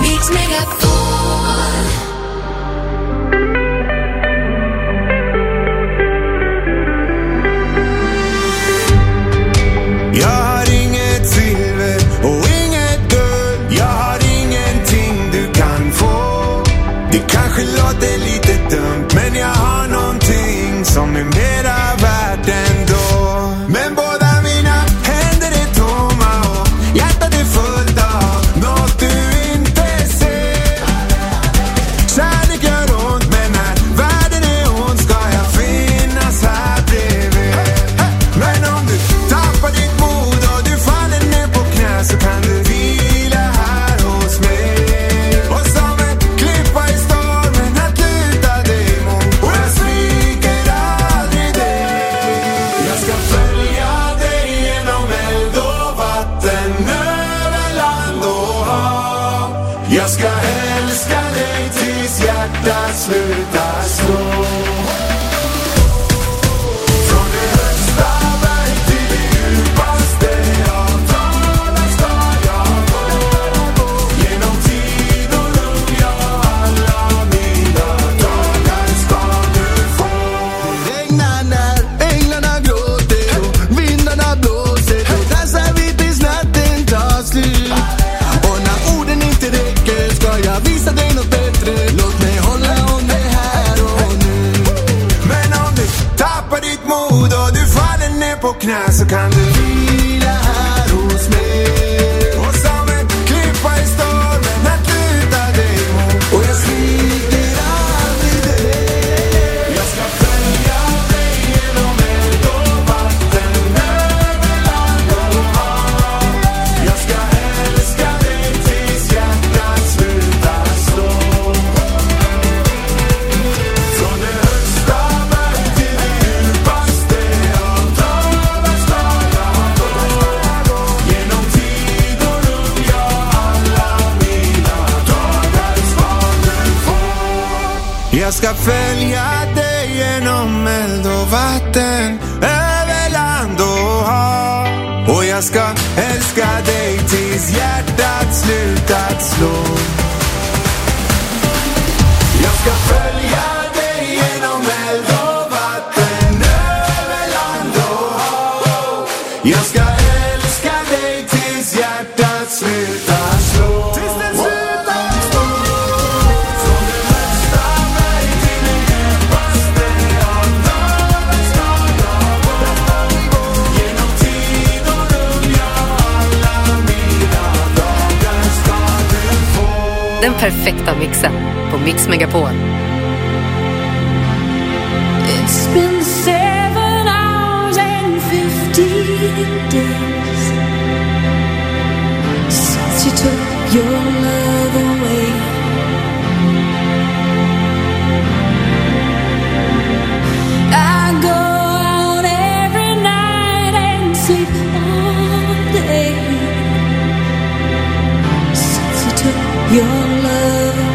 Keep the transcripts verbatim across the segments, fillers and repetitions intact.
Mix Megapol. Jag har inget silver och inget guld. Jag har ingenting du kan få. Det kanske låter lite dumt, men jag har någonting som är mera värt ändå. Men båda mina händer är tomma och hjärtat är fullt av något du inte ser. Kärlek gör ont, men när världen är ond ska jag finnas här bredvid. Men om du tappar ditt mod och du faller ner på knä, så kan du vila här hos mig. Och som en klippa i stormen att luta dig mot, och jag sviker aldrig dig. Jag ska följa dig genom eld och vatten, över land och hav. Jag ska älska dig tills hjärtat slutar slå. Från det högsta berg till det djupaste av dalar ska jag gå. Genom tid och rum, ja, alla mina dagar ska du få. Det regnar när änglarna gråter och vindarna blåser. Då dansar vi tills natten tar slut. Och när orden inte räcker ska jag visa dig något bättre. Låt mig hålla om det här och nu. Men om du tappar ditt mod och du faller ner på knä, så kan du vila här hos mig. Och som en klippa i stormen att luta dig mot, och jag sviker aldrig dig. Jag ska följa dig genom eld och vatten, över land och hav. Jag ska älska dig tills hjärtat slutar slå. Från det högsta berg till det djupaste av dalar ska jag gå. Genom tid och rum, ja, alla mina dagar ska du få. Jag ska följa dig genom eld och vatten, över land och hav. Och jag ska älska dig tills hjärtat slutat slå. Jag ska följa dig genom eld och vatten, över land och hav. Jag ska älska dig tills hjärtat slutar slå. Tills det slutar slå. Från det högsta berg till det djupaste av dalar ska jag gå. Genom tid och rum, ja, alla mina dagar ska du få. Den perfekta mixen på Mix Megapol. It's been seven hours and fifteen days since you took your love away. I go out every night and sleep all day since you took your love away.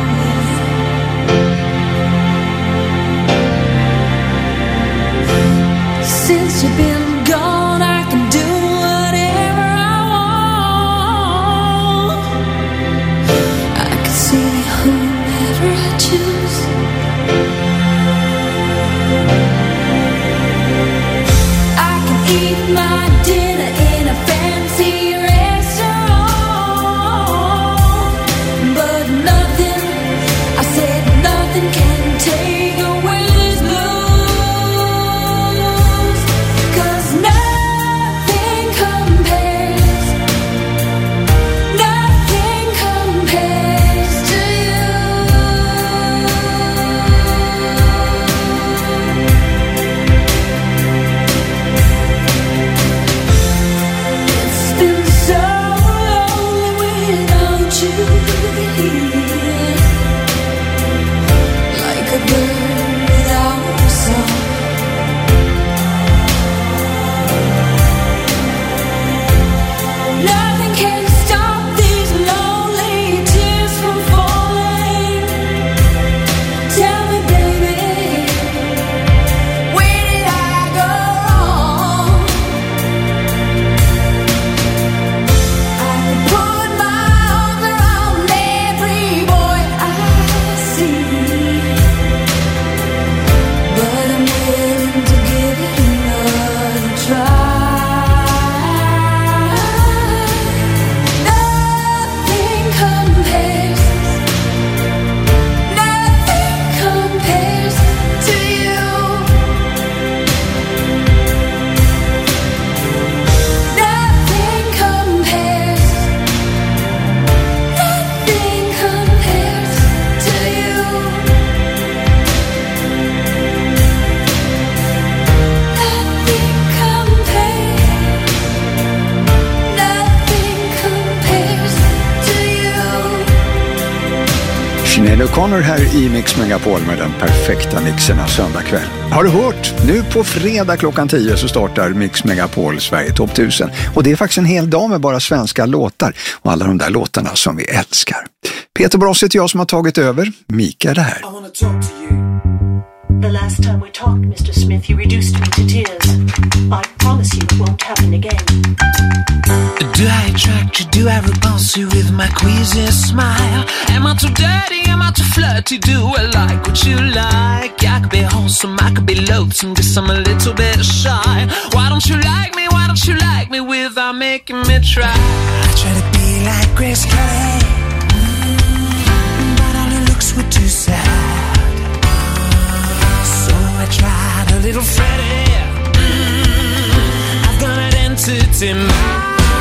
Since you've been gone, I can do whatever I want. I can see whomever I choose. I can eat my dinner in a fancy restaurant, but Sinéad O'Connor här i Mix Megapol med den perfekta mixen av söndag kväll. Har du hört? Nu på fredag klockan tio så startar Mix Megapol Sverige Topp tusen. Och det är faktiskt en hel dag med bara svenska låtar och alla de där låtarna som vi älskar. Peter Bross heter jag som har tagit över. Mika är det här. I wanna talk to you. The last time we talked, Mister Smith, you reduced me to tears. I promise you it won't happen again. Do I attract you? Do I repulse you with my queasy smile? Am I too dirty? Am I too flirty? Do I like what you like? I could be wholesome, I could be loathsome, guess I'm a little bit shy. Why don't you like me? Why don't you like me without making me try? I try to be like Grace Kelly, mm, but all her looks were too sad. So I tried a little Freddie. Mm, I've got an entity mind.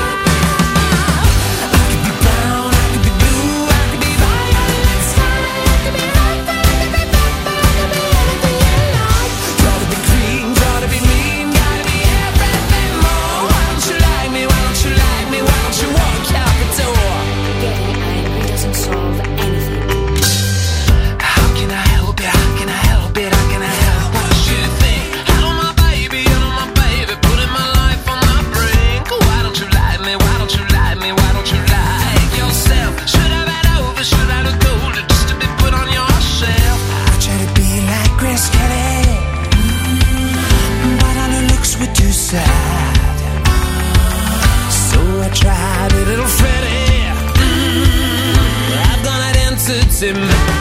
Tried a little Freddie. Mm, I've got an entity mind.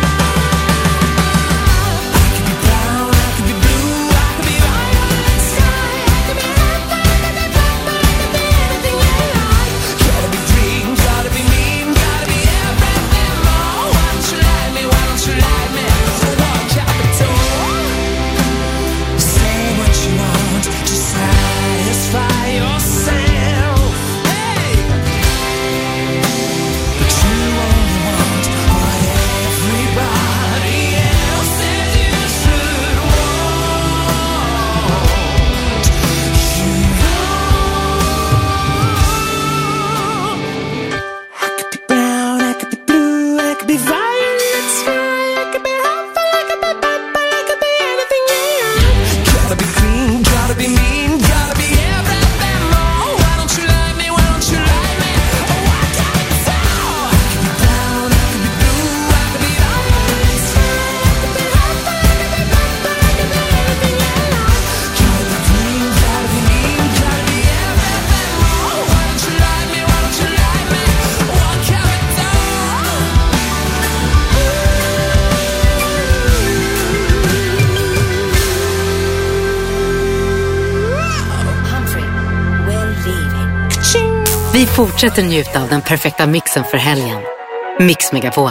Vi fortsätter njuta av den perfekta mixen för helgen. Mix Megapol.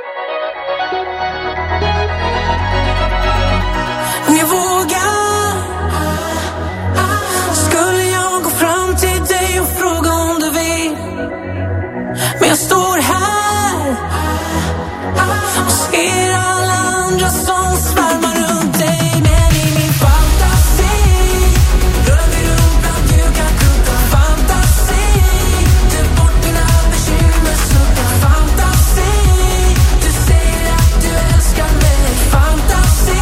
Om jag vågar skulle jag gå fram till dig och fråga om du vill. Men jag står här och ser alla andra som svärmar runt dig. Men i min fantasi rullar vi runt bland mjuka kuddar. Fantasi, du bort dina bekymmer, sluta. Fantasi, du säger att du älskar mig. Fantasi,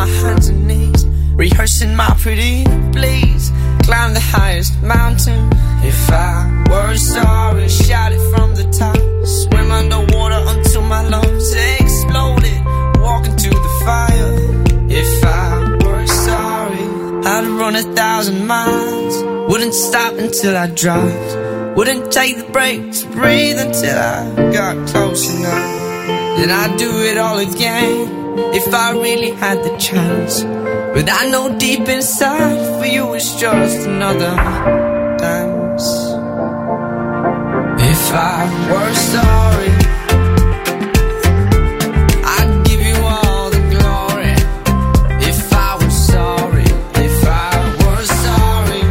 my hands and knees, rehearsing my pretty please. Climb the highest mountain. If I were sorry, shout it from the top. Swim underwater until my lungs exploded. Walk into the fire. If I were sorry, I'd run a thousand miles. Wouldn't stop until I dropped. Wouldn't take the breaks, breathe until I got close enough. Then I'd do it all again if I really had the chance. But I know deep inside for you it's just another dance. If I were sorry, I'd give you all the glory. If I were sorry, if I were sorry,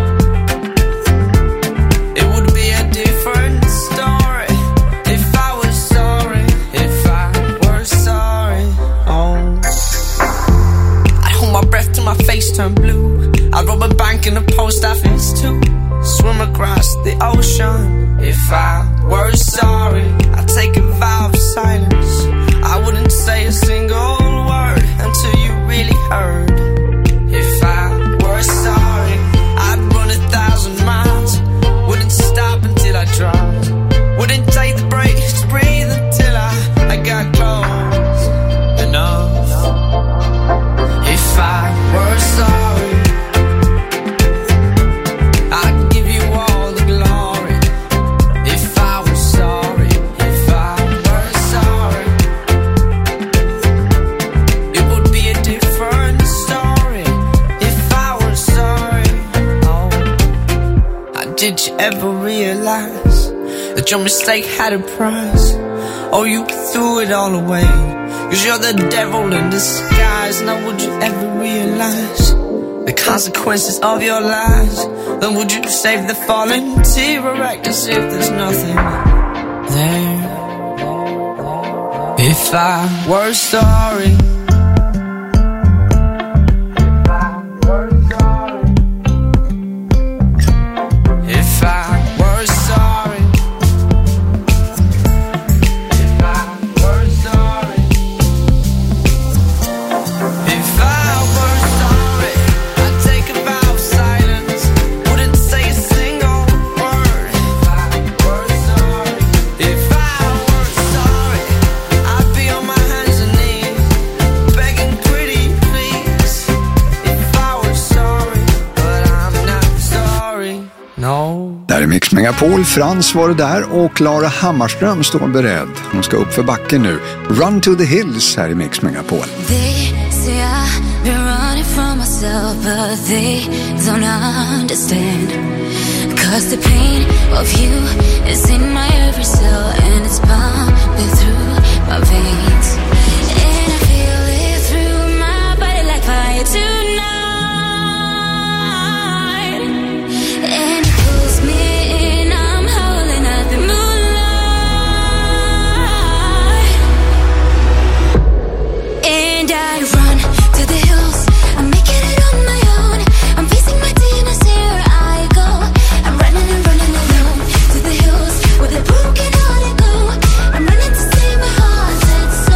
it would be a different story. If I was sorry, if I were sorry, oh, I'd hold my breath till my face turned blue. I'd rob a bank in a post office too. Swim across the ocean. If I were sorry, I'd take a vow of silence. I wouldn't say a single word until you really heard. If I were sorry, I'd run a thousand miles. Wouldn't stop until I dropped. Wouldn't take the breaks to breathe until I, I got close enough. If I were sorry, I'd give you all the glory. If I was sorry, if I were sorry, it would be a different story. If I was sorry, oh, how did you ever realize that your mistake had a price? Oh, you threw it all away, 'cause you're the devil in disguise. Now would you ever realize the consequences of your lies? Then would you save the fallen tear or act as if there's nothing there? If I were sorry, if I were sorry, if I were sorry, if I were sorry, I'd take a vow of silence. Wouldn't say a single word. If I were sorry, if I were sorry, I'd be on my hands and knees, begging pretty please. If I were sorry, but I'm not sorry, no. Där är Mix Megapol, Frans var det där och Klara Hammarström står beredd. Hon ska upp för backen nu. Run to the hills här i Mix Megapol. They say I've been running from myself, but they don't understand. 'Cause the pain of you is in my every cell, and it's pumping through my veins. And I feel it through my body like fire tonight. And it pulls me in, I'm howling at the moonlight. And I run to the hills, I'm making it on my own. I'm facing my demons, here I go. I'm running and running alone to the hills where the broken hearted go. I'm running to save my heart, set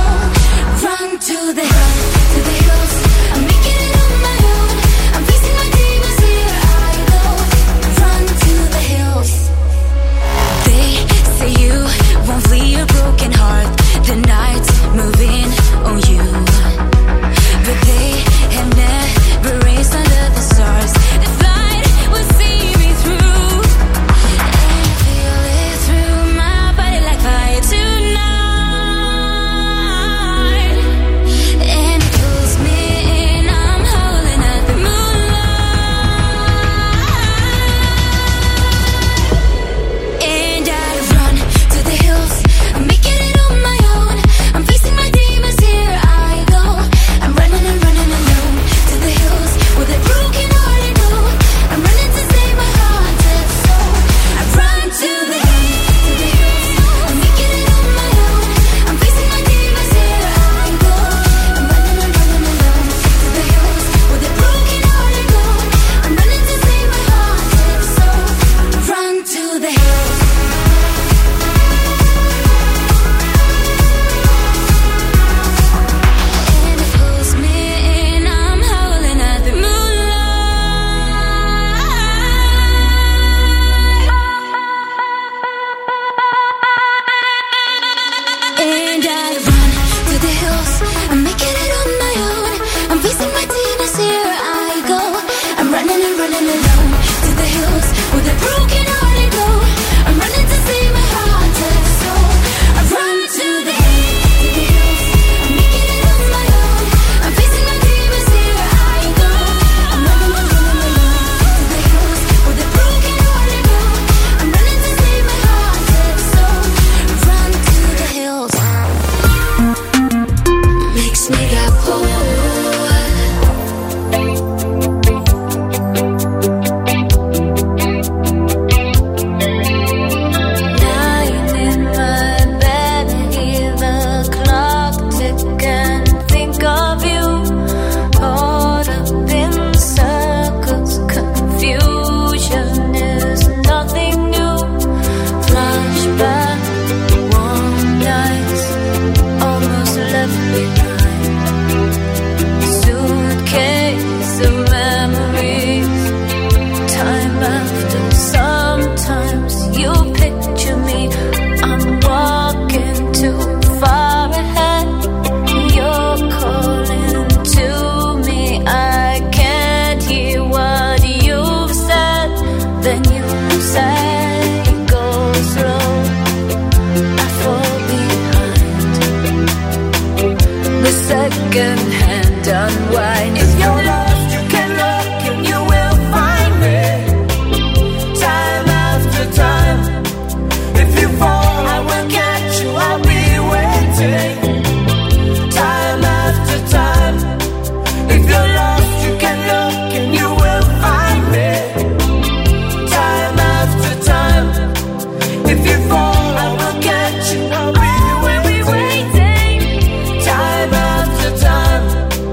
wine. If you're lost, you can look and you will find me. Time after time. If you fall, I will catch you, I'll be waiting. Time after time. If you're lost, you can look and you will find me. Time after time. If you fall, I will catch you, I'll be waiting. Time after time.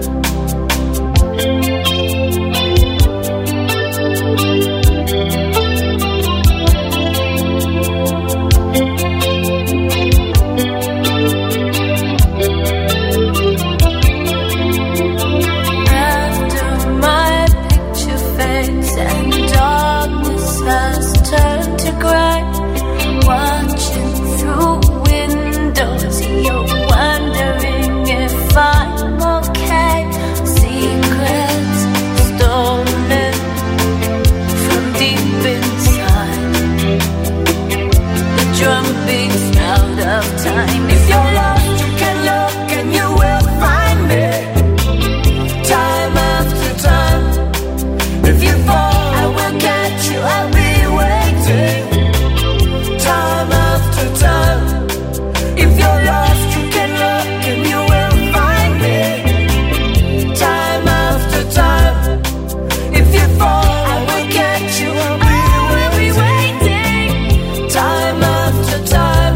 After my picture fades and darkness has turned to gray, watching through windows, you're wondering if I'm okay. Secrets stolen from deep inside. The drum beats out of time. If you're lost, you can look and you will find me. Time after time. If you fall, I will catch you, I'll be waiting. Time after time. If you're lost, you can look and you will find me. Time after time. If you fall, I will catch you, I'll be waiting. Time after time.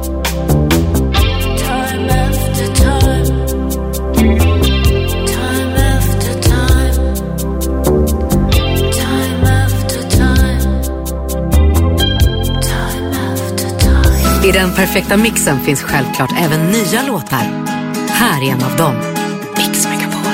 Time after time. Time after time. Time after time. Time after time. I den perfekta mixen finns självklart även nya låtar. Här är en av dem. Mix Megapol.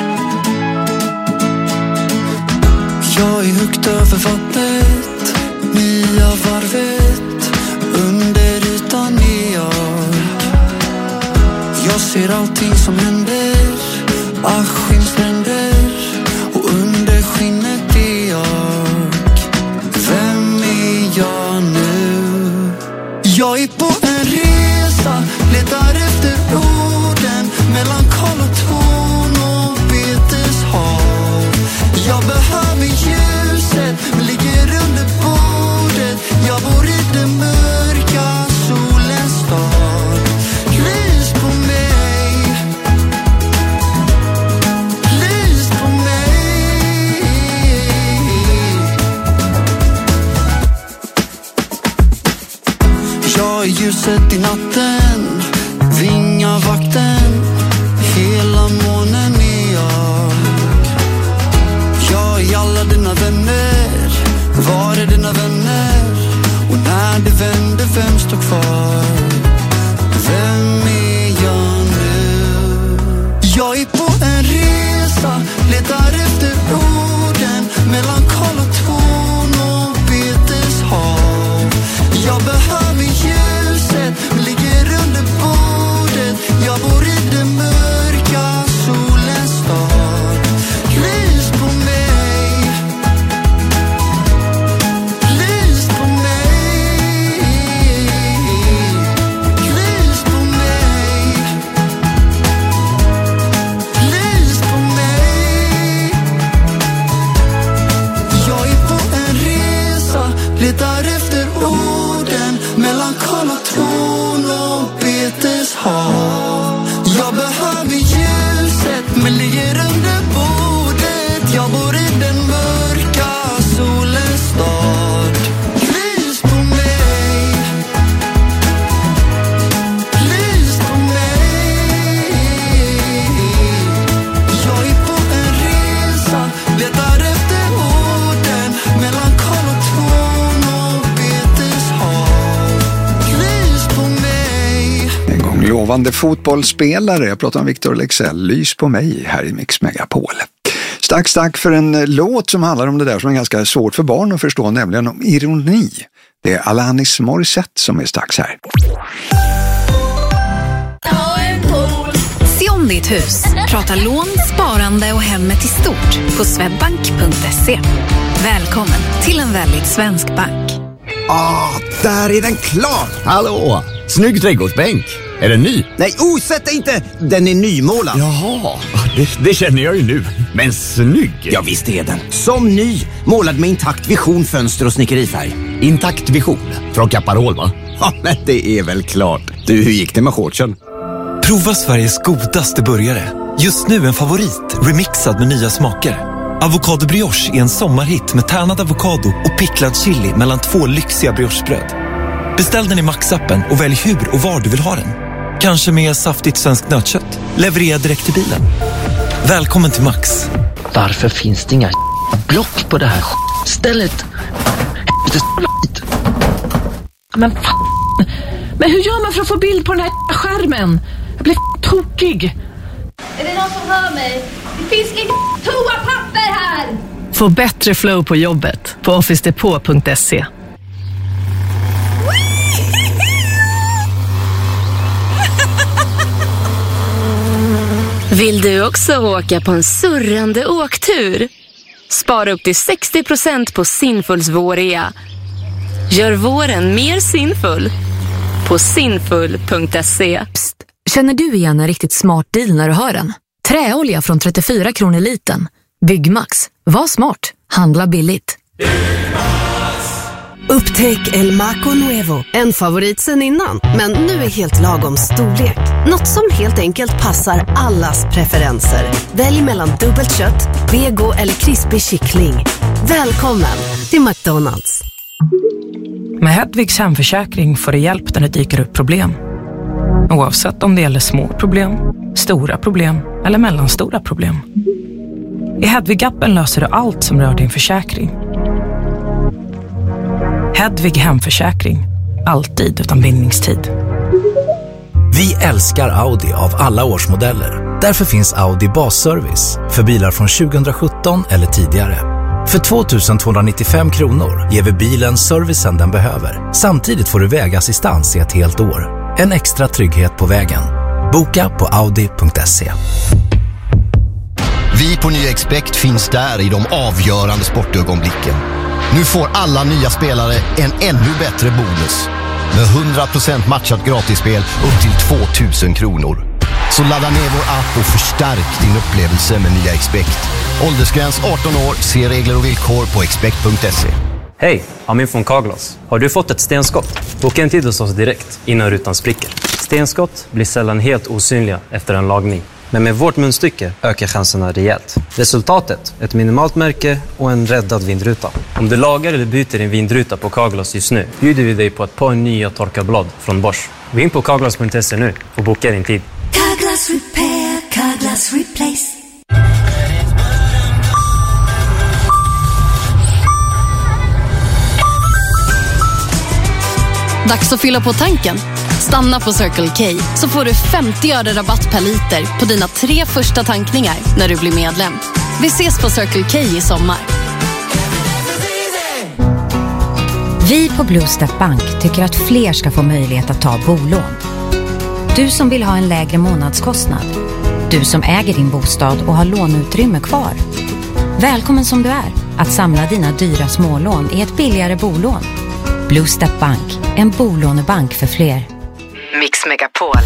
Jag är högt över vattnet, Mia varvet, under ytan är jag. Jag ser allting som händer, askskins och under skinnet är jag. Vem är jag nu? Jag är på en resa, letar efter orden mellan kol och ton och beteshav. Jag behöver ljuset, men ligger under bordet. Jag bor i den mörka solens stad. Lys på mig, lys på mig. Jag är ljuset i natten, vingavakten, hela månen är jag. Jag är alla dina vänner, var är dina vänner? Och när det vänder, vem står kvar? Vem är jag nu? Jag är på en resa, letar efter orden mellan kol och ton och beteshav. Jag behöver ljuset, men ligger under bordet. Jag bor i den mörka solens stad. Lys på mig, lys på mig, lys på mig, lys på mig. Jag är på en resa, letar efter orden mellan kol och ton och beteshav. Jag behöver ljuset, men ligger under bordet. Jag bor i den mörka solens stad. Lys på mig, lys på mig. Jag är på en resa, letar efter orden mellan kol och ton och beteshav. Lys på mig. En gång lovande fotbollsspelare. Jag pratar om Victor Leksell. Lys på mig här i Mix Megapol. Strax tack för en låt som handlar om det där som är ganska svårt för barn att förstå, nämligen om ironi. Det är Alanis Morissette som är strax här. Se om ditt hus. Prata lån, sparande och hemmet i stort på swedbank punkt se. Välkommen till en väldigt svensk bank. Ah, där är den klar! Hallå! Snygg trädgårdsbänk! Är den ny? Nej, osätt inte! Den är nymålad. Jaha, det, det känner jag ju nu. Men snygg! Ja, visst är den. Som ny, målad med intakt vision, fönster och snickerifärg. Intakt vision? Från Caparol, va? Ja, men det är väl klart. Du, hur gick det med shortsen? Prova Sveriges godaste burgare. Just nu en favorit, remixad med nya smaker. Avocado brioche är en sommarhit med tärnad avokado och picklad chili mellan två lyxiga briochebröd. Beställ den i Max-appen och välj hur och var du vill ha den. Kanske med saftigt svenskt nötkött. Leverera direkt till bilen. Välkommen till Max. Varför finns det inga block på det här stället? Men fan. Men hur gör man för att få bild på den här skärmen? Jag blir tokig. Är det någon som hör mig? Det finns inget toapapper här! Få bättre flow på jobbet på office depot punkt se. Vill du också åka på en surrande åktur? Spara upp till sextio procent på Sinfuls vårea. Gör våren mer sinfull på sinfull punkt se. Psst, känner du igen en riktigt smart deal när du hör den? Träolja från trettiofyra kronor liten. Byggmax. Var smart. Handla billigt. Upptäck El Maco Nuevo, en favorit sen innan, men nu är helt lagom storlek. Något som helt enkelt passar allas preferenser. Välj mellan dubbelt kött, vego eller krispig kyckling. Välkommen till McDonald's. Med Hedvigs hemförsäkring får du hjälp när det dyker upp problem. Oavsett om det gäller små problem, stora problem eller mellanstora problem. I Hedvig-appen löser du allt som rör din försäkring. Hedvig hemförsäkring. Alltid utan bindningstid. Vi älskar Audi av alla årsmodeller. Därför finns Audi basservice för bilar från tjugohundrasjutton eller tidigare. För två tusen tvåhundranittiofem kronor ger vi bilen servicen den behöver. Samtidigt får du vägassistans i ett helt år. En extra trygghet på vägen. Boka på audi punkt se. Vi på Nya Expect finns där i de avgörande sportögonblicken. Nu får alla nya spelare en ännu bättre bonus. Med hundra procent matchat gratisspel upp till två tusen kronor. Så ladda ner vår app och förstärk din upplevelse med Nya Expect. Åldersgräns arton år, se regler och villkor på expect punkt se. Hej, Amin från Carglass. Har du fått ett stenskott? Boka en tid hos oss direkt innan rutan spricker. Stenskott blir sällan helt osynliga efter en lagning. Men med vårt munstycke ökar chanserna rejält. Resultatet, ett minimalt märke och en räddad vindruta. Om du lagar eller byter din vindruta på Carglass just nu bjuder vi dig på ett par nya torkarblad från Bosch. Gå in på carglass punkt se nu och boka din tid. Carglass repair, Carglass replace. Dags att fylla på tanken. Stanna på Circle K så får du femtio öre rabatt per liter på dina tre första tankningar när du blir medlem. Vi ses på Circle K i sommar. Vi på Bluestep Bank tycker att fler ska få möjlighet att ta bolån. Du som vill ha en lägre månadskostnad. Du som äger din bostad och har låneutrymme kvar. Välkommen som du är att samla dina dyra smålån i ett billigare bolån. Bluestep Bank, en bolånebank för fler. Mix Megapol.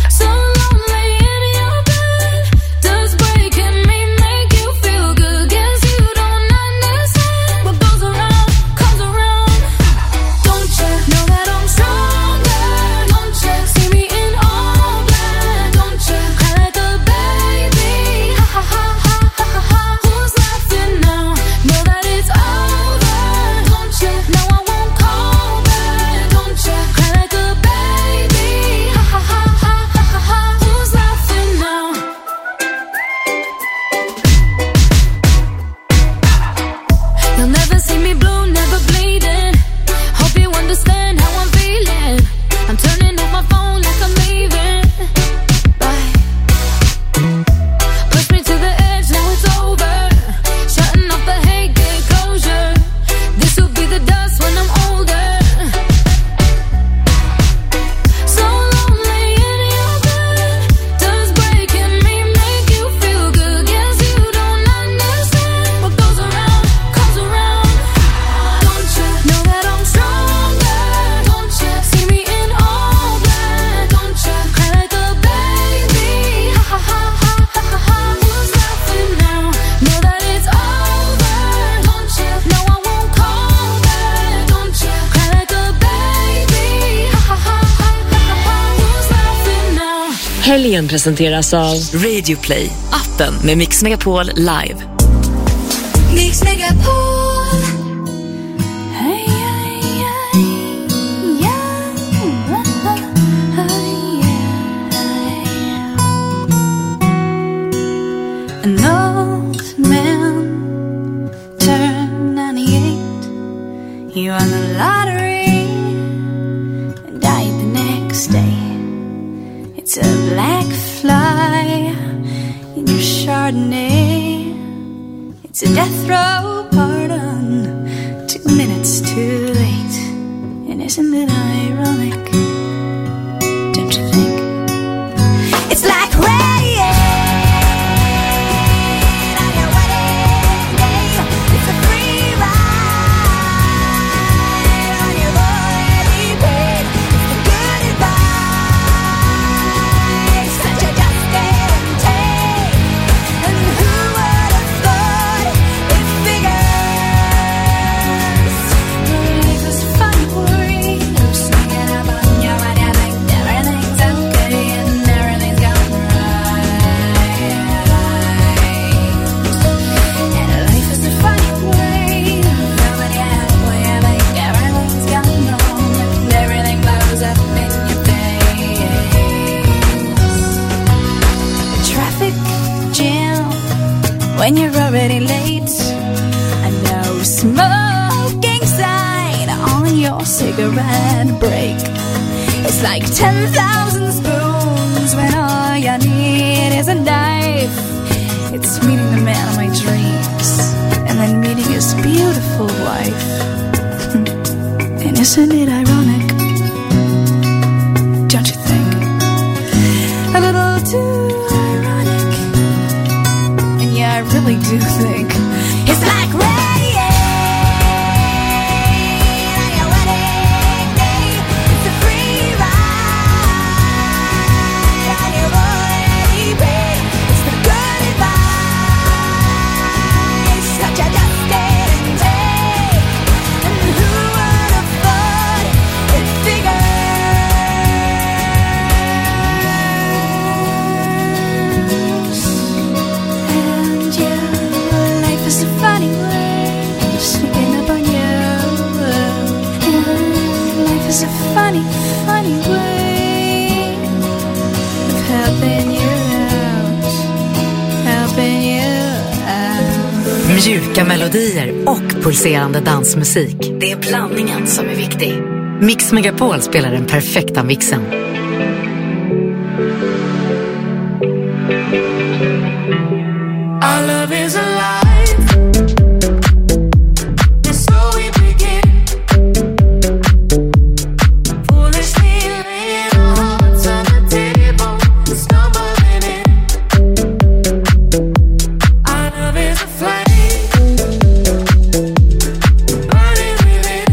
Helgen presenteras av Radio Play, appen med Mix Megapol Live. Mix Megapol. Hey, hey, hey, yeah. Hey, hey. An old man turned ninety-eight. He won the lottery and died the next day. It's a black fly in your Chardonnay. It's a death row pardon, two minutes too late. And isn't it ironic? Don't you think? It's like rain on your wedding day. It's a free ride on your already paid. It's the good advice that you just can't take. And who would have thought it figures? Life is funny, worry. I'm swinging up on you and you think everything's okay and everything's gone right. And life is a funny way. Nobody halfway, I think everything's gone wrong and everything blows up in your face. Traffic jam when you're already late. I know smoking sign on your cigarette break. It's like ten thousand spoons when all you need is a knife. It's meeting the man of my dreams and then meeting his beautiful wife. And isn't it ironic? Don't you think? A little too ironic. And yeah, I really do think it's like rain on your wedding day. It's a free ride on your already paid. It's the good advice that you just can't take. And who would have thought it figures? And yeah, life is a funny way of sneaking up on you. And life is a funny, funny way of helping you out, helping you out. Mjuka melodier och pulserande dansmusik. Det är blandningen som är viktig. Mix Megapol spelar den perfekta mixen. Our love is alive. And so we begin. Foolishly laying our hearts on the table, stumbling in. Our love is a flame, burning within.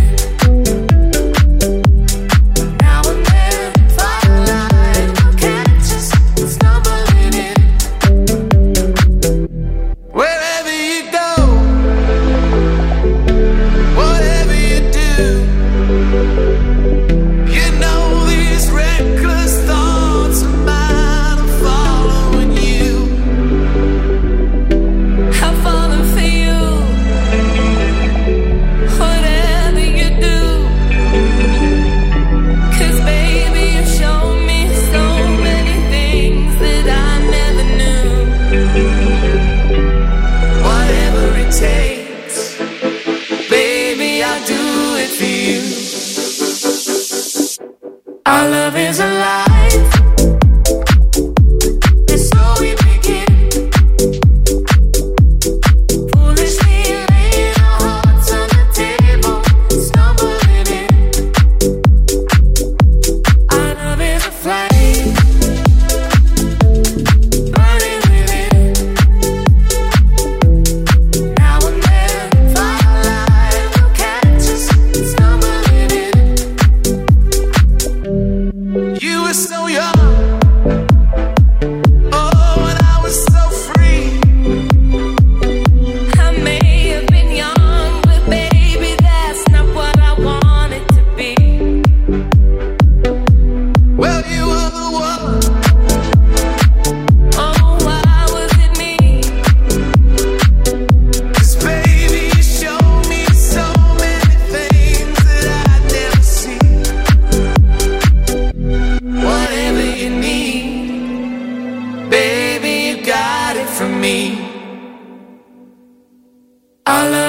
Now and then, firelight will catch us, stumbling in. Wherever you go, whatever you do, you know these reckless thoughts of mine are following you. I'm falling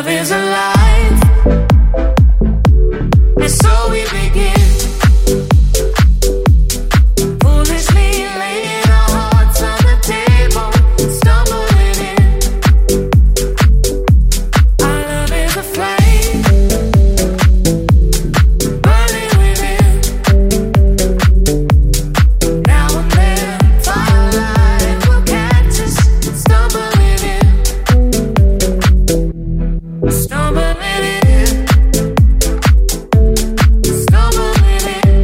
love is alive, and so we begin. Foolishly laying our hearts on the table, stumbling in. Our love is a flame, burning within. Now and then, firelight will catch us, stumbling in. Stumbling in, stumbling in.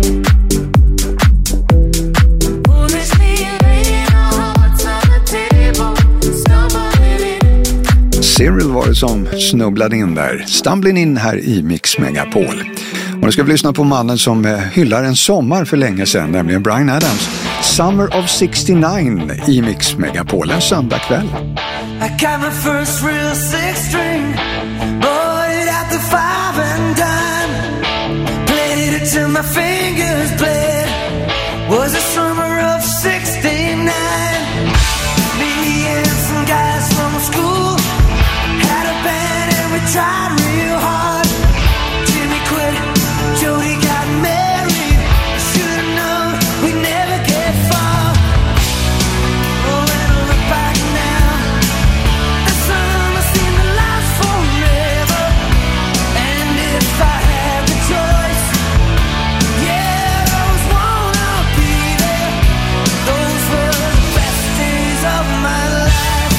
Foolishly laying our hearts on the table, stumbling in. Cyril var det som snubblade in där. Stumbling in här i Mix Megapol. Och nu ska vi lyssna på mannen som eh, hyllar en sommar för länge sedan, nämligen Bryan Adams. Summer of sixty-nine i Mix Megapol en söndagkväll. I got my first real six string, bought it at the five and dime, played it till my fingers bled. Was the summer of sixty-nine. Me and some guys from school had a band and we tried real hard. Jimmy quit, Jody got married. Should've known we'd never get far. Oh, and I look back now, the summer seemed to last forever. And if I had the choice, yeah, those wanna be there. Those were the best days of my life.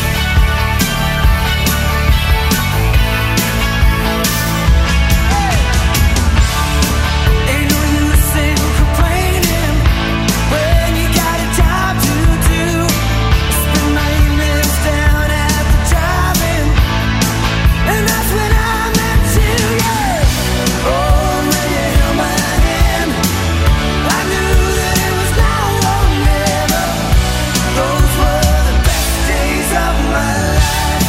Ain't no use in complaining when you got a job to do. Spend my evenings down at the drive-in, and that's when I met you, yeah. Oh, when you held my hand, I knew that it was now or never. Those were the best days of my life.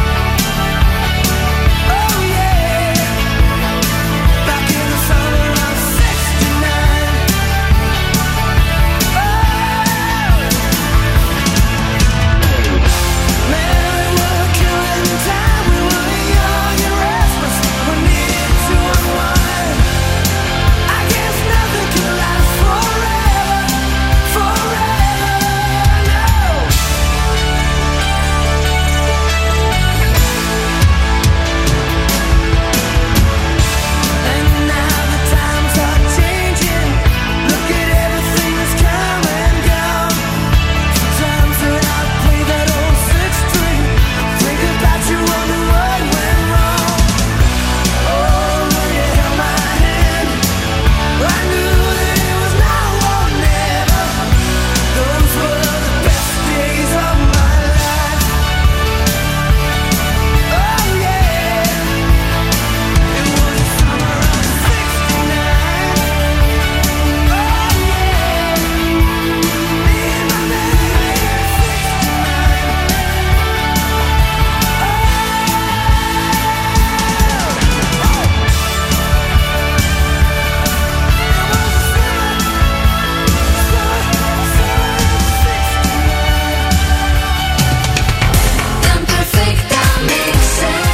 Oh, yeah. Back in the summer of sixty-nine. Oh, man, we were killing time. We were young and restless. We needed to unwind. I guess nothing can last forever, forever, no. And now the times are changing. Look at everything that's come and gone. Sometimes when I play that old six string, think about you, wonder what went wrong. Oh, when you held my hand, I knew that it was now or never. Those were the best days of my life. Oh, yeah. It was the summer of sixty-nine. Oh, yeah. Me and my baby at sixty-nine. Den perfekta mixen.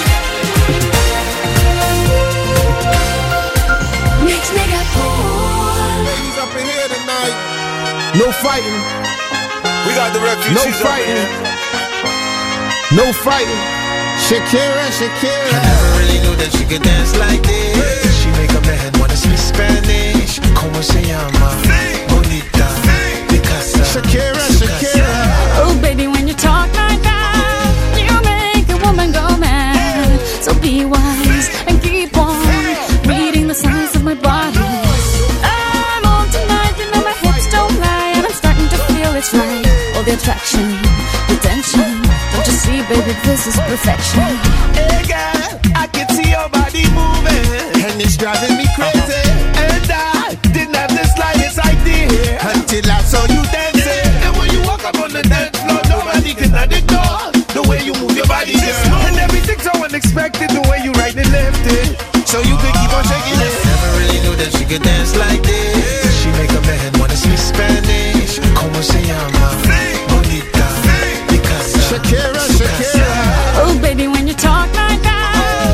Mix Megapol. Who's up in here tonight? No fighting. We got the refugees. No fighting. No fighting. Shakira, Shakira. I never really knew that she could dance like this. She make a man wanna speak Spanish. Como se llama? Bonita. Picasa. Shakira, Shakira. Oh, baby, when you talk like that, you make a woman go mad. So be wise and keep on reading the signs of my body. I'm on tonight, you know my hips don't lie, and I'm starting to feel it's right. All the attraction, the tension. Don't you see, baby, this is perfection. Hey girl, I can see your body moving, And it's driving me crazy. and I didn't have the slightest idea Until I saw you dancing. And when you walk up on the dance floor, nobody can ignore the way you move your body, girl. And everything's so unexpected, the way you right and left it, so you could keep on shaking it. Never really knew that she could dance like this. She make a man wanna speak Spanish. Como se llama? Bonita. Picasa. Shakira, Shakira. Oh, baby, when you talk like that,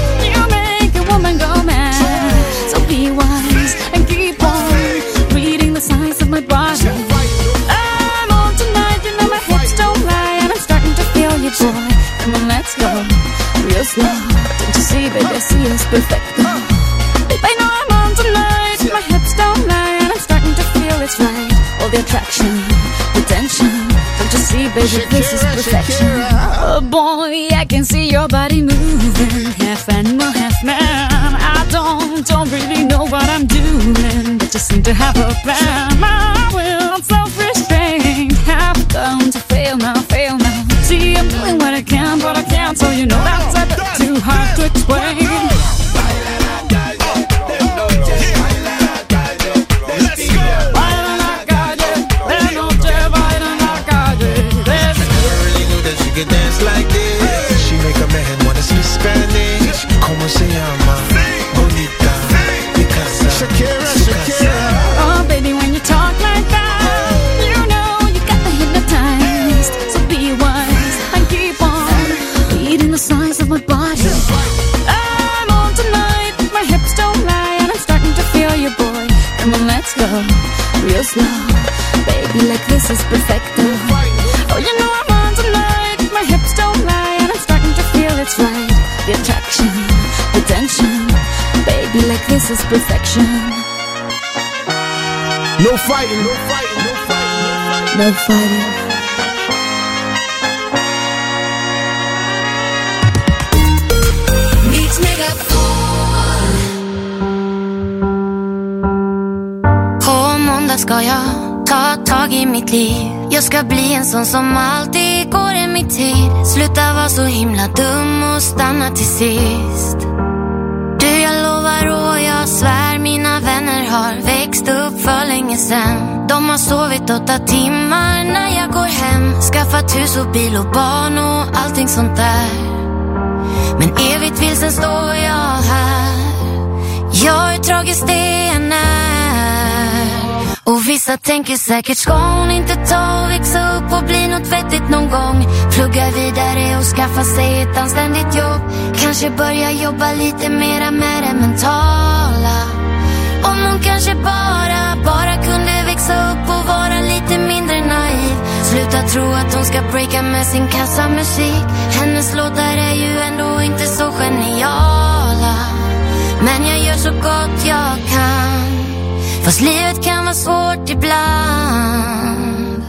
real slow. Don't you see, baby, I see it's perfect. Babe, I know I'm on tonight. My hips don't lie, and I'm starting to feel it's right. All the attraction, the tension. Don't you see, baby, this is perfection. Oh boy, I can see your body moving, half animal, half man. I don't, don't really know what I'm doing, but just seem to have a plan. My will, self-restraint, have come to fail now, fail now. See, I'm doing what I can, but I can't, so you know that's a bit too hard to explain. She dance like this. She make a man wanna speak Spanish. Como se llama? Bonita. Picasa. Shakira, Shakira. Oh, baby, when you talk like that, you know you got me hypnotized. So be wise and keep on beating the size of my body. I'm on tonight, my hips don't lie, and I'm starting to feel you, boy. Come on, let's go, real slow. Baby, like this is perfecto. Oh, you know I'm on tonight. My hips don't lie, and I'm starting to feel it's right. The attraction, the tension. Baby, like this is perfection. No fighting, no fighting, no fighting, no fighting. Mix Megapol. På måndag ska jag ta tag i mitt liv. Jag ska bli en sån som alltid går i mitt tid. Sluta vara så himla dum och stanna till sist. Du, jag lovar och jag svär, mina vänner har växt upp för länge sen. De har sovit åtta timmar när jag går hem. Skaffat hus och bil och barn och allting sånt där. Men evigt vilsen står jag här. Jag är tragiskt det än är. Och vissa tänker säkert, ska hon inte ta och växa upp och bli något vettigt någon gång? Plugga vidare och skaffa sig ett anständigt jobb. Kanske börja jobba lite mera med det mentala. Om hon kanske bara, bara kunde växa upp och vara lite mindre naiv. Sluta tro att hon ska breaka med sin kassamusik. Hennes låtar är ju ändå inte så geniala. Men jag gör så gott jag kan. Fast livet kan vara svårt ibland.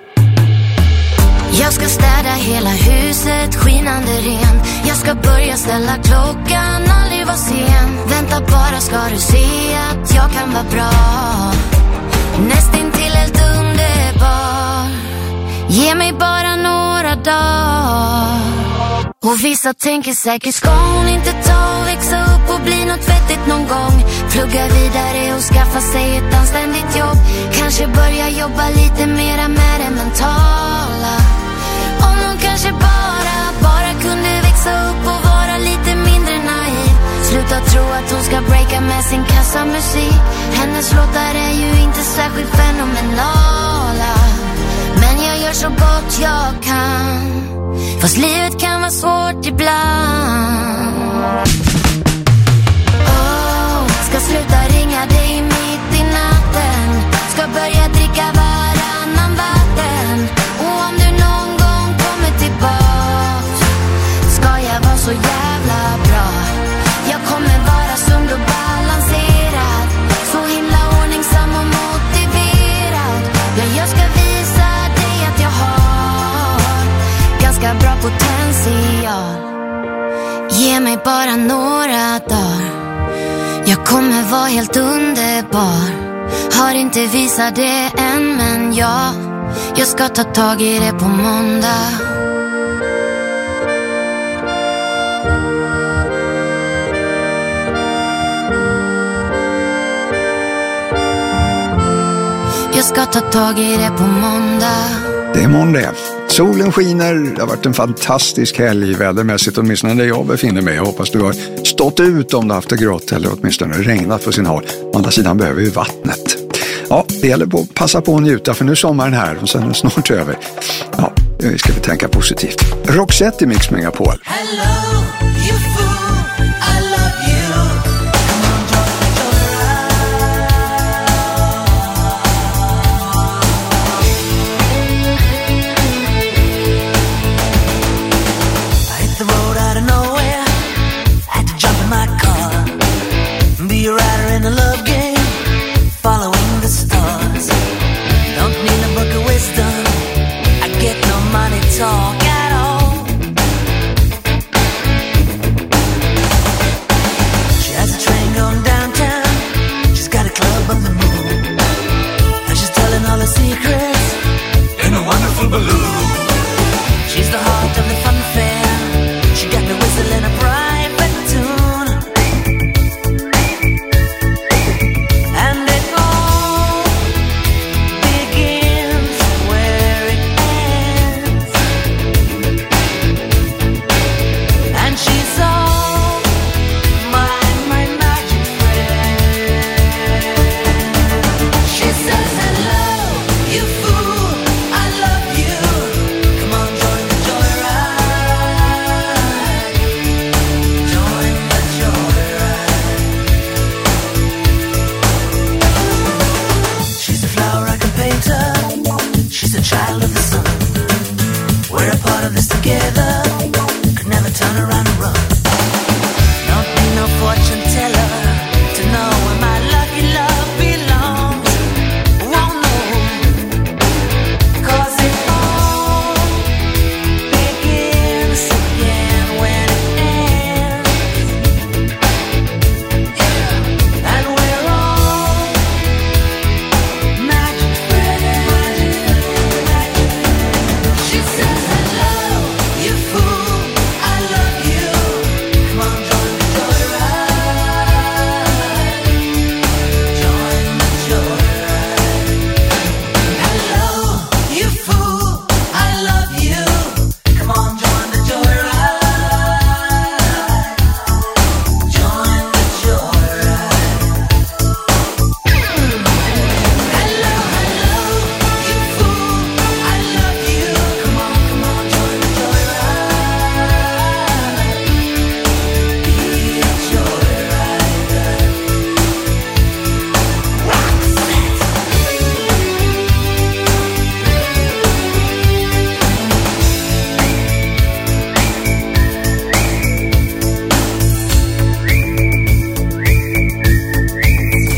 Jag ska städa hela huset, skinande ren. Jag ska börja ställa klockan, aldrig vara sen. Vänta bara ska du se att jag kan vara bra. Nästintill helt underbar. Ge mig bara några dagar. Och vissa tänker säkert, ska hon inte ta och växa upp och bli något vettigt någon gång? Plugga vidare och skaffa sig ett anständigt jobb. Kanske börja jobba lite mera med det mentala. Om hon kanske bara, bara kunde växa upp och vara lite mindre naiv. Sluta tro att hon ska breaka med sin kassamusik. Hennes låtar är ju inte särskilt fenomenala. Men jag gör så gott jag kan. Fast livet kan vara svårt ibland. Oh, ska sluta ringa dig mitt i natten. Ska börja dricka varannan vatten. Och om du någon gång kommer tillbaks, ska jag vara så jävla bra. Jag kommer vara sund och balanserad. Så himla ordningsam och motiverad. Ja, jag ska visa dig att jag har ganska bra potential. Ge mig bara några dagar. Jag kommer vara helt underbar. Har inte visat det än, men ja, jag ska ta tag i det på måndag. Jag ska ta tag i det på måndag. Det är måndag. Solen skiner, det har varit en fantastisk helg vädermässigt, åtminstone där jag befinner mig. Jag hoppas du har stått ut om du haft det grått eller åtminstone regnat på sin håll. Å andra sidan behöver vi vattnet. Ja, det gäller på att passa på att njuta, för nu är sommaren här och sen är det snart över. Ja, vi ska vi tänka positivt. Roxette i Mix Megapol. Hello, you fool, I love you. Come on, join I hit the road out of nowhere.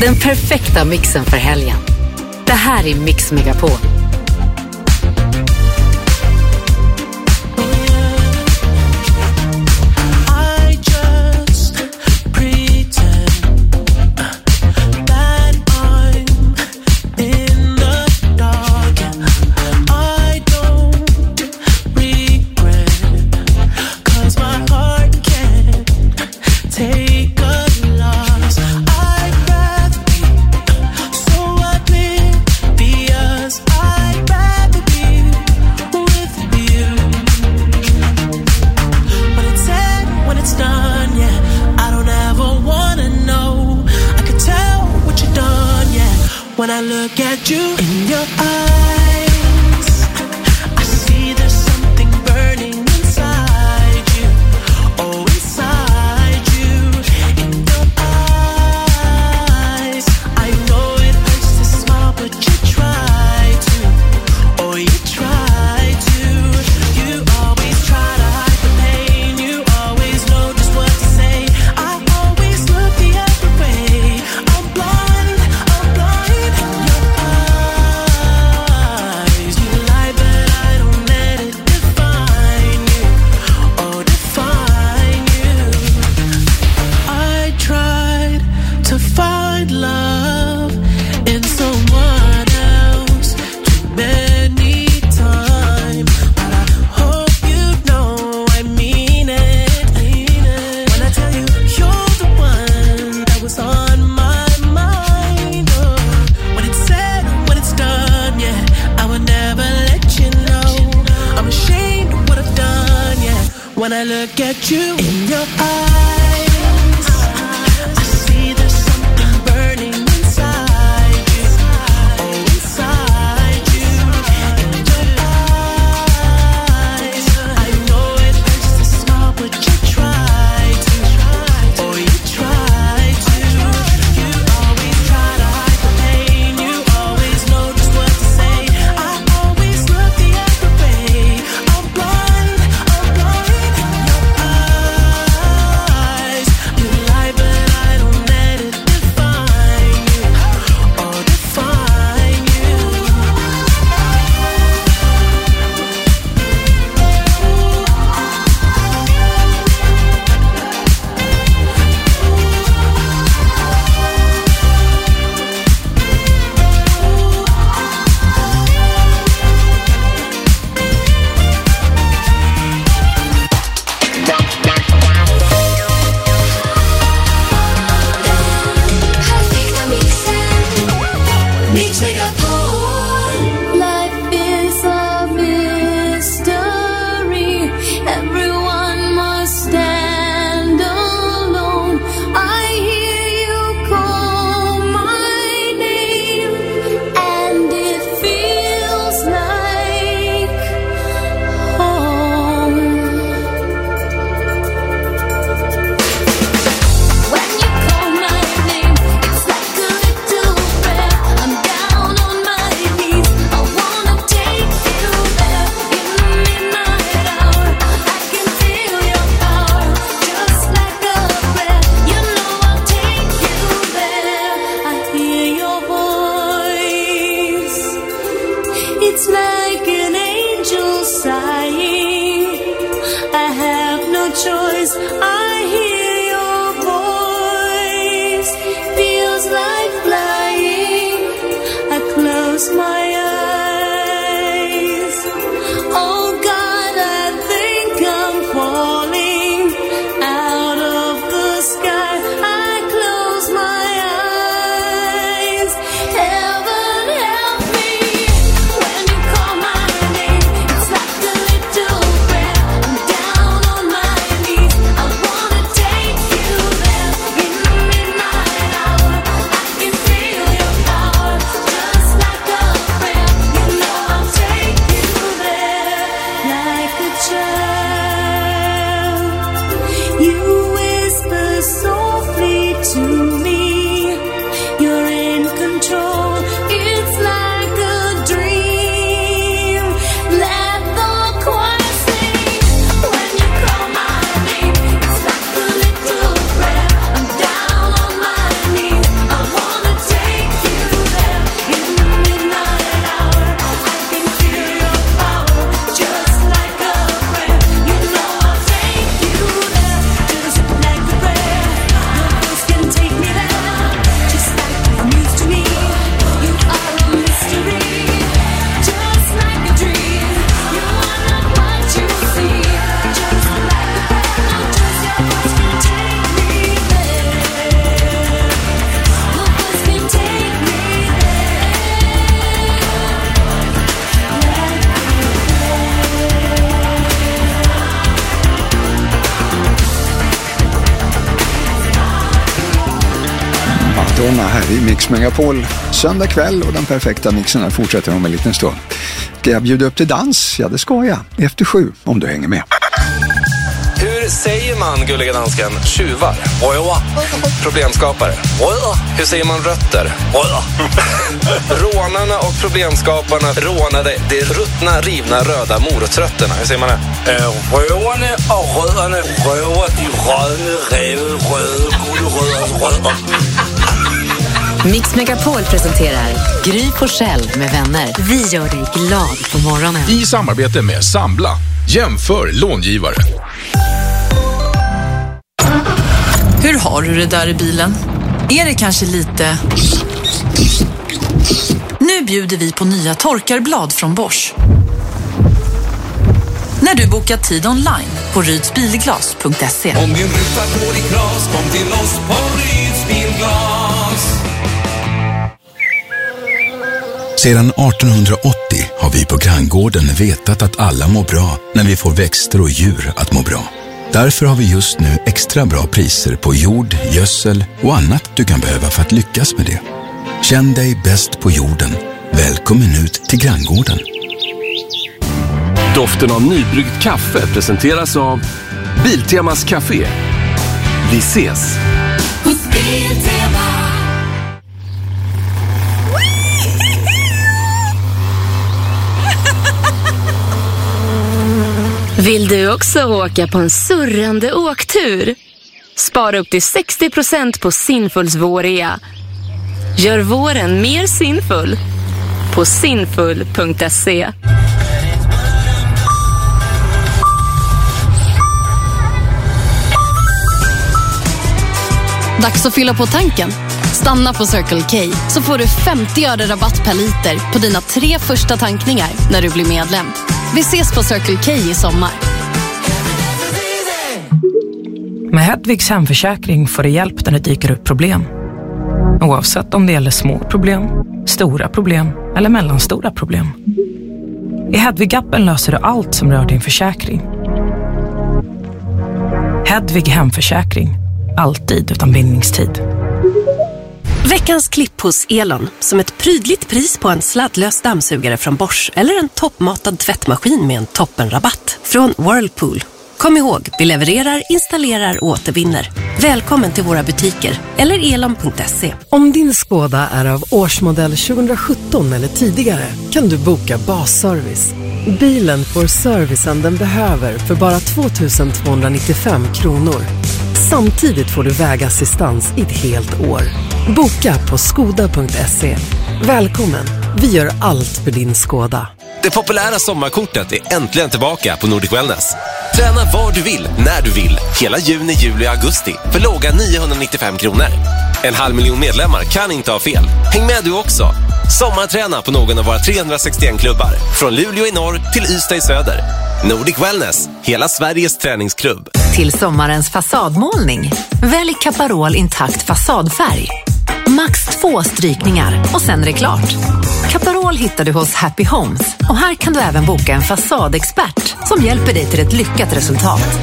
Den perfekta mixen för helgen. Det här är Mix Megapol. When I look at you in your eyes, I see there's something burning inside you. Oh, inside you, in your eyes. I know it hurts to smile, but you try to. Oh, you try to. You always try to hide the pain. You always know just what to say. I always look the other way. I'm blind, I'm blind. Love in someone else too many times, but I hope you know I mean it, mean it. When I tell you you're the one that was on my mind, oh. When it's said, when it's done, yeah, I would never let you know. I'm ashamed of what I've done, yeah. When I look at you in your eyes, Arena här i Mix Megapol söndag kväll, och den perfekta mixen här fortsätter om en liten stund. Ska jag bjuda upp till dans? Ja, det ska jag. Efter sju, om du hänger med. Hur säger man, gulliga dansken, tjuvar? Problemskapare? Hur säger man rötter? Rånarna och problemskaparna rånade de ruttna, rivna, röda morotsrötterna. Hur säger man det? Råne och rödane röver de rödne, räve, röde, gode, röda, Mix Megapol presenterar Gry Forssell med vänner. Vi gör dig glad på morgonen. I samarbete med Sambla. Jämför långivare. Hur har du det där i bilen? Är det kanske lite... Nu bjuder vi på nya torkarblad från Bosch. När du bokar tid online på rydsbilglas punkt se. Om din ruta går i kras, kom till oss på Ryds Bilglas. Sedan artonhundraåttio har vi på Granngården vetat att alla mår bra när vi får växter och djur att må bra. Därför har vi just nu extra bra priser på jord, gödsel och annat du kan behöva för att lyckas med det. Känn dig bäst på jorden. Välkommen ut till Granngården. Doften av nybryggt kaffe presenteras av Biltemas Café. Vi ses! Hos Biltema. Vill du också åka på en surrande åktur? Spara upp till sextio procent på Sinfuls vårrea. Gör våren mer sinfull på sinfull punkt se. Dags att fylla på tanken. Stanna på Circle K så får du femtio öre rabatt per liter på dina tre första tankningar när du blir medlem. Vi ses på Circle K i sommar. Med Hedvigs hemförsäkring får du hjälp när det dyker upp problem. Oavsett om det gäller små problem, stora problem eller mellanstora problem. I Hedvig-appen löser du allt som rör din försäkring. Hedvig hemförsäkring. Alltid utan bindningstid. Veckans klipp hos Elon, som ett prydligt pris på en sladdlös dammsugare från Bosch eller en toppmatad tvättmaskin med en toppenrabatt från Whirlpool. Kom ihåg, vi levererar, installerar och återvinner. Välkommen till våra butiker eller elon punkt se. Om din Skoda är av årsmodell tjugosjutton eller tidigare kan du boka basservice. Bilen får servicen den behöver för bara två tusen tvåhundranittiofem kronor. Samtidigt får du vägassistans i ett helt år. Boka på skoda punkt se. Välkommen, vi gör allt för din Skoda. Det populära sommarkortet är äntligen tillbaka på Nordic Wellness. Träna var du vill, när du vill. Hela juni, juli och augusti för låga niohundranittiofem kronor. En halv miljon medlemmar kan inte ha fel. Häng med du också. Sommarträna på någon av våra trehundrasextioen klubbar. Från Luleå i norr till Ystad i söder. Nordic Wellness, hela Sveriges träningsklubb. Till sommarens fasadmålning. Välj Caparol intakt fasadfärg. Max två strykningar och sen är det klart. Caparol hittar du hos Happy Homes. Och här kan du även boka en fasadexpert som hjälper dig till ett lyckat resultat.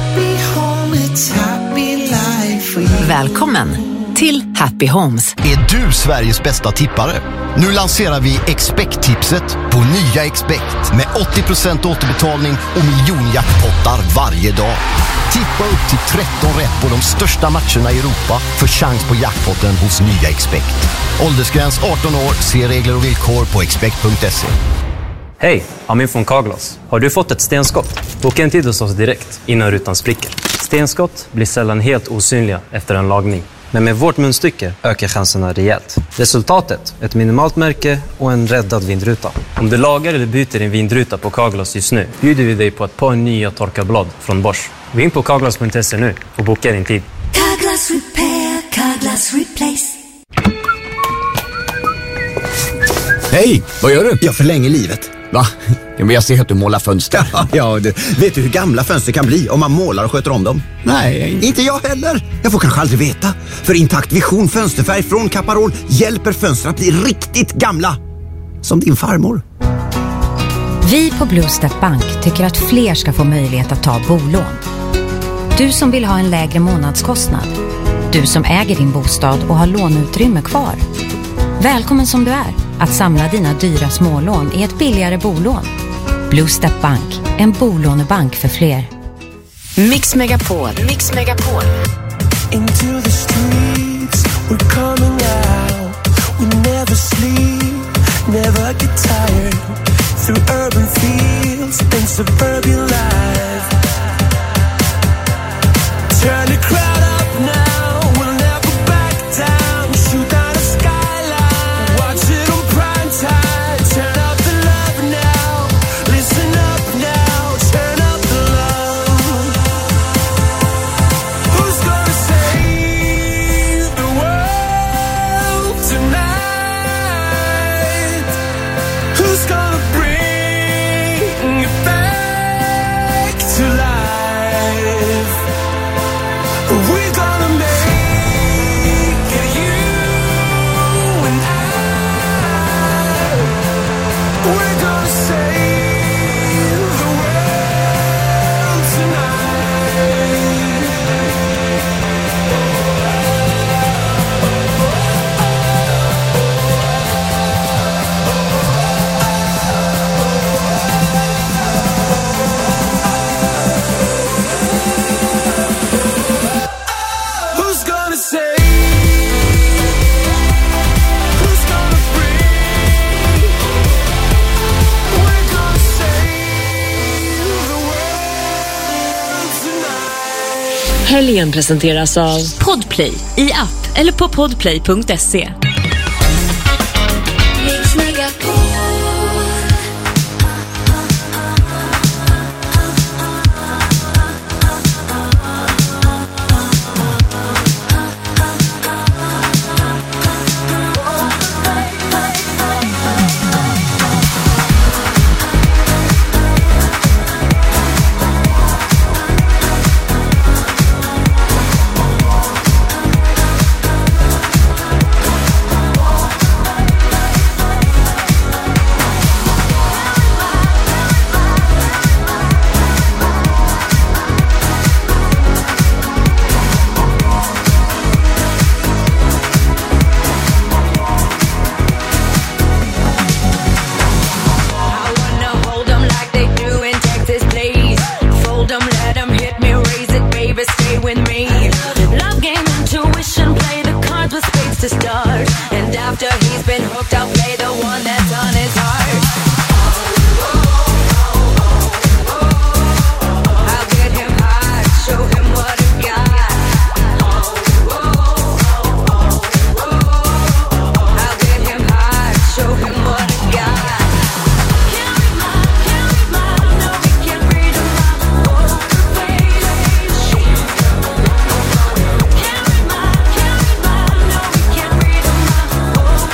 Välkommen till Happy Homes. Är du Sveriges bästa tippare? Nu lanserar vi Expect-tipset på nya Expect med åttio procent återbetalning och miljonjackpottar varje dag. Tippa upp till tretton rätt på de största matcherna i Europa för chans på jackpotten hos nya Expect. Åldersgräns arton år, se regler och villkor på expect punkt se. Hej, Amin från Carglass. Har du fått ett stenskott? Boka en tid hos oss direkt innan rutan spricker. Stenskott blir sällan helt osynliga efter en lagning. Men med vårt munstycke ökar chanserna rejält. Resultatet, ett minimalt märke och en räddad vindruta. Om du lagar eller byter din vindruta på Carglass just nu bjuder vi dig på ett par nya torkarblad från Bosch. Gå in på carglass punkt se nu och boka din tid. Carglass repair, Carglass replace. Hej, vad gör du? Jag förlänger livet. Va? Men jag ser att du målar fönster. Ja, det, vet du hur gamla fönster kan bli om man målar och sköter om dem? Nej. Inte jag heller. Jag får kanske aldrig veta. För Intakt Vision fönsterfärg från Caparol hjälper fönster att bli riktigt gamla. Som din farmor. Vi på Blue Step Bank tycker att fler ska få möjlighet att ta bolån. Du som vill ha en lägre månadskostnad. Du som äger din bostad och har låneutrymme kvar. Välkommen som du är att samla dina dyra smålån i ett billigare bolån. Blue Step Bank, en bolånebank för fler. Mix Megapol. Mix Megapol. Into the streets, we're coming out. We never sleep, never get tired. Through urban fields and suburban life. Turn the crowd up now, we'll never back down. Shoot down the skyline, watch it on prime time. Turn up the love now, listen up now. Turn up the love. Who's gonna save the world tonight? Who's gonna bring it back to life? We're gonna make it, you and I. We're gonna save the world tonight. Who's gonna save? Who's gonna bring? We're gonna save the world tonight. Helgen presenteras av Podplay i app eller på podplay punkt se. Mix Megapol. To start, and after he's been hooked, I'll play the one that's on his heart. I'll get him high, show him what I got. I'll get him high, show him what I got. Can't read my, can't read my, no we can't read my poker face. Can't read my, can't read my, no we can't read my poker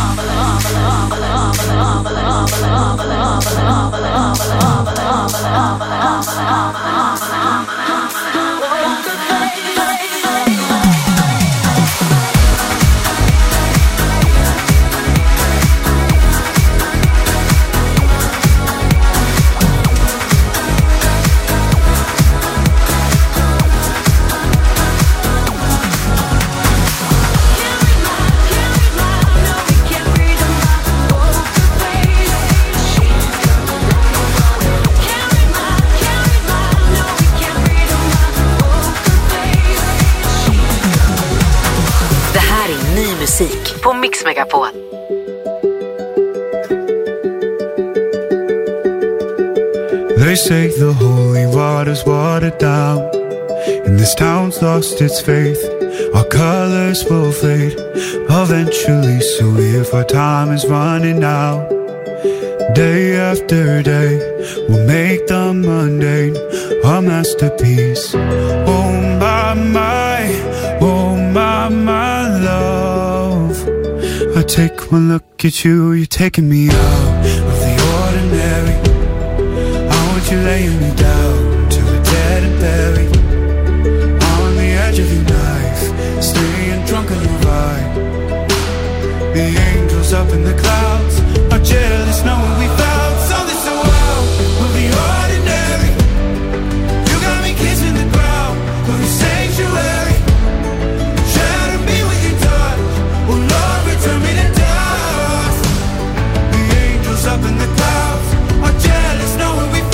Blah, blah, blah, blah, blah, blah, blah, blah, blah, blah, blah, blah. Mix Megapol. They say the holy water's watered down, and this town's lost its faith. Our colors will fade eventually, so if our time is running out, day after day we'll make the mundane a masterpiece. Oh my, my, oh my, my love, I take one look at you, you're taking me out of the ordinary. You're laying me down to a dead and buried on the edge of your knife, staying drunk on your ride. The angels up in the clouds are jealous knowing we found something so wild of the ordinary. You got me kissing the ground of your sanctuary. Shatter me with your touch, oh Lord, return me to dust. The angels up in the clouds are jealous knowing we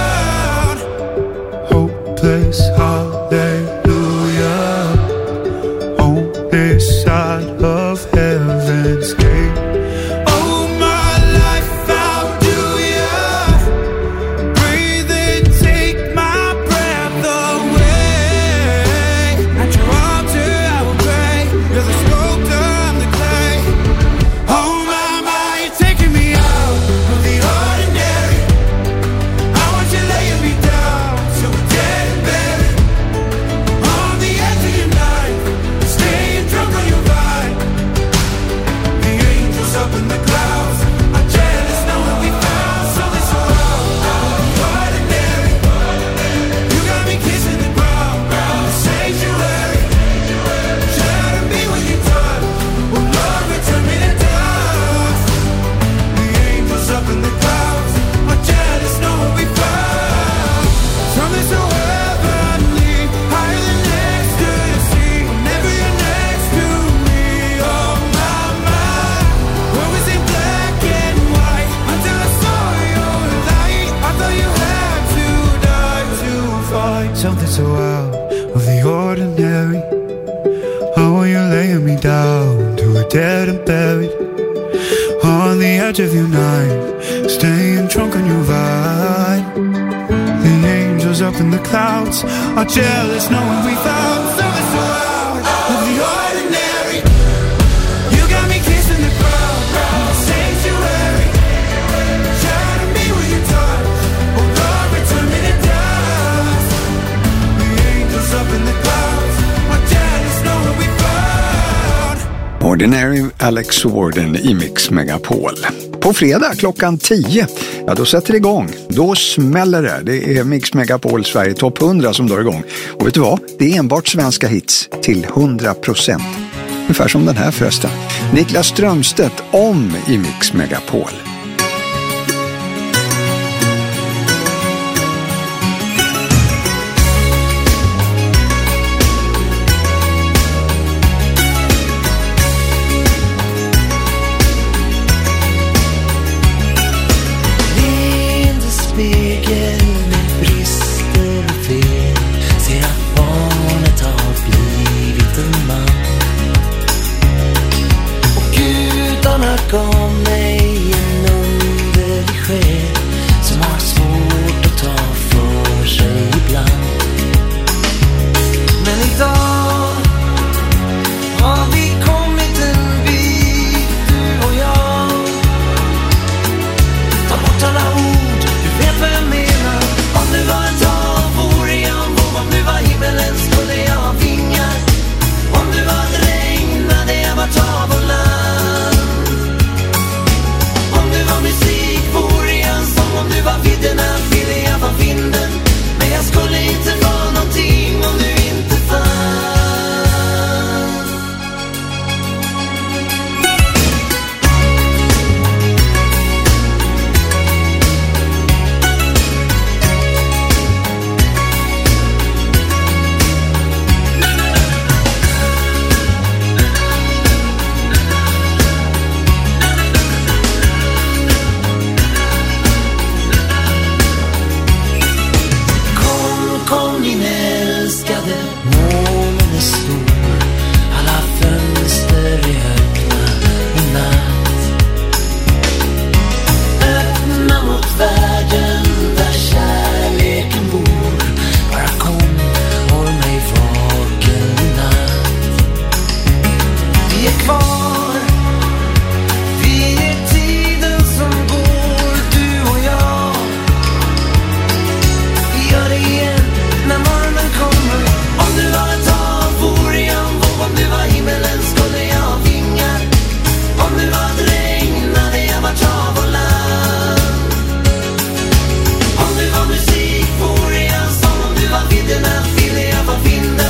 place, hallelujah, on this side of heaven's gate. Oh, my life, how do ya breathe and take my breath away? At your altar I will pray, you're the sculptor, I'm the clay. Oh my, my, you're taking me out of the ordinary. I want you laying me down to a dead and buried on the edge of your knife, staying drunk on your ride. The angels up in the clouds are jealous knowing we found something so ordinary. You got me kissing the ground, the sanctuary. Shatter me with your touch, oh Lord, return me to dust. The angels up in the clouds are jealous knowing we found something so heavenly, higher than ecstasy. Whenever you're next to me, oh my, my. When we see black and white, until I saw your light, I thought you had to die to find something so out of the ordinary. How are you laying me down to a dead and buried on the edge of your night, staying drunk on your ride. The angels up in the clouds are jealous knowing we found something so out of the ordinary. You got me kissing the ground, the sanctuary. Shatter me with your touch, oh Lord, return me to dust. The angels up in the clouds are jealous knowing we found. Ordinary Alex Warden i Mix Megapol. På fredag klockan tio, ja då sätter det igång. Då smäller det. Det är Mix Megapol Sverige topp hundra som drar igång. Och vet du vad? Det är enbart svenska hits till hundra procent. Ungefär som den här förresten. Niklas Strömstedt om i Mix Megapol. Gone